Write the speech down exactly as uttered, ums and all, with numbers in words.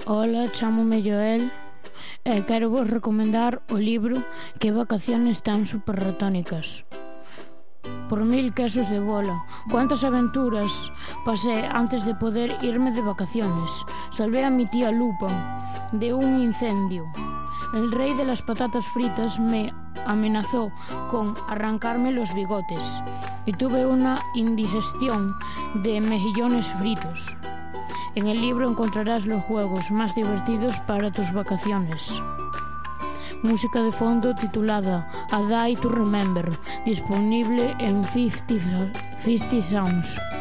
Ola, chámome Joel e quero vos recomendar o libro Que vacaciones tan superretónicas. Por mil quesos de bola, cuántas aventuras pasé antes de poder irme de vacaciones. Salvé a mi tía Lupa de un incendio. El rey de las patatas fritas me amenazó con arrancarme los bigotes y tuve una indigestión de mejillones fritos. En el libro encontrarás los juegos más divertidos para tus vacaciones. Música de fondo titulada A Day to Remember, disponible en cincuenta Sounds.